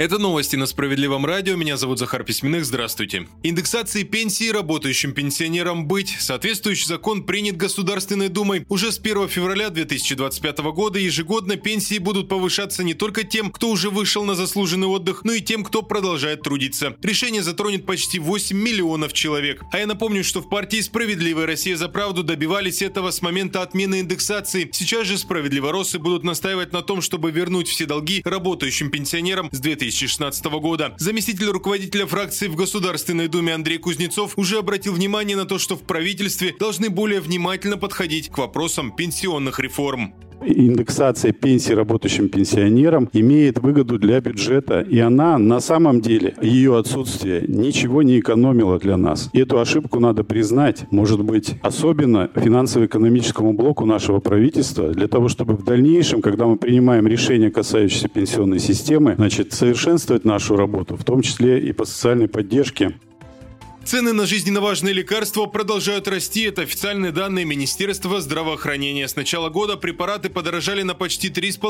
Это новости на Справедливом радио. Меня зовут Захар Письменных. Здравствуйте. Индексации пенсии работающим пенсионерам быть. Соответствующий закон принят Государственной Думой. Уже с 1 февраля 2025 года ежегодно пенсии будут повышаться не только тем, кто уже вышел на заслуженный отдых, но и тем, кто продолжает трудиться. Решение затронет почти 8 миллионов человек. А я напомню, что в партии «Справедливая Россия за правду» добивались этого с момента отмены индексации. Сейчас же справедливоросы будут настаивать на том, чтобы вернуть все долги работающим пенсионерам с 2016 года. Заместитель руководителя фракции в Государственной Думе Андрей Кузнецов уже обратил внимание на то, что в правительстве должны более внимательно подходить к вопросам пенсионных реформ. Индексация пенсий работающим пенсионерам имеет выгоду для бюджета, и она на самом деле, ее отсутствие, ничего не экономило для нас. Эту ошибку надо признать, может быть, особенно финансово-экономическому блоку нашего правительства, для того, чтобы в дальнейшем, когда мы принимаем решения, касающиеся пенсионной системы, совершенствовать нашу работу, в том числе и по социальной поддержке. Цены на жизненно важные лекарства продолжают расти. Это официальные данные Министерства здравоохранения. С начала года препараты подорожали на почти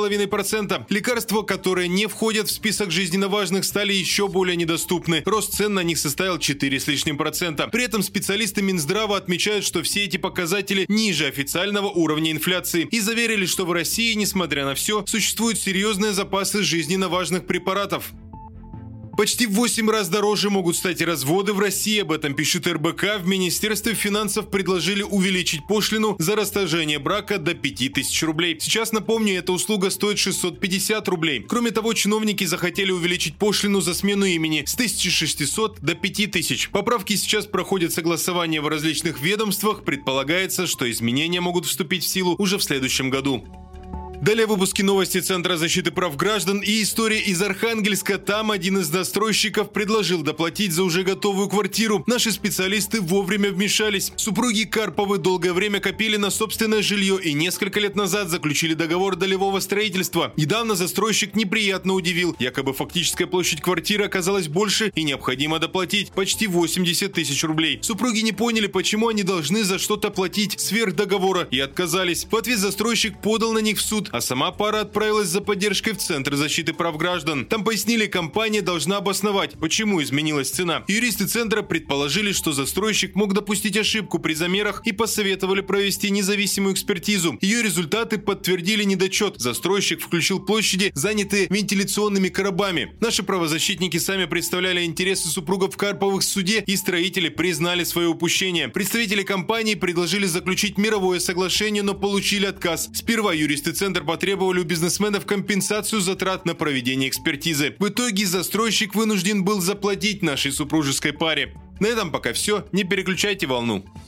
3,5%. Лекарства, которые не входят в список жизненно важных, стали еще более недоступны. Рост цен на них составил 4 с лишним процента. При этом специалисты Минздрава отмечают, что все эти показатели ниже официального уровня инфляции. И заверили, что в России, несмотря на все, существуют серьезные запасы жизненно важных препаратов. Почти в 8 раз дороже могут стать и разводы в России. Об этом пишет РБК. В Министерстве финансов предложили увеличить пошлину за расторжение брака до 5000 рублей. Сейчас, напомню, эта услуга стоит 650 рублей. Кроме того, чиновники захотели увеличить пошлину за смену имени с 1600 до 5000. Поправки сейчас проходят согласование в различных ведомствах. Предполагается, что изменения могут вступить в силу уже в следующем году. Далее в выпуске новости Центра защиты прав граждан и история из Архангельска. Там один из застройщиков предложил доплатить за уже готовую квартиру. Наши специалисты вовремя вмешались. Супруги Карповы долгое время копили на собственное жилье и несколько лет назад заключили договор долевого строительства. Недавно застройщик неприятно удивил. Якобы фактическая площадь квартиры оказалась больше и необходимо доплатить почти 80 тысяч рублей. Супруги не поняли, почему они должны за что-то платить сверх договора, и отказались. В ответ застройщик подал на них в суд, а сама пара отправилась за поддержкой в Центр защиты прав граждан. Там пояснили, компания должна обосновать, почему изменилась цена. Юристы Центра предположили, что застройщик мог допустить ошибку при замерах и посоветовали провести независимую экспертизу. Ее результаты подтвердили недочет. Застройщик включил площади, занятые вентиляционными коробами. Наши правозащитники сами представляли интересы супругов Карповых в суде, и строители признали свое упущение. Представители компании предложили заключить мировое соглашение, но получили отказ. Сперва юристы Центра потребовали у бизнесменов компенсацию затрат на проведение экспертизы. В итоге застройщик вынужден был заплатить нашей супружеской паре. На этом пока все. Не переключайте волну.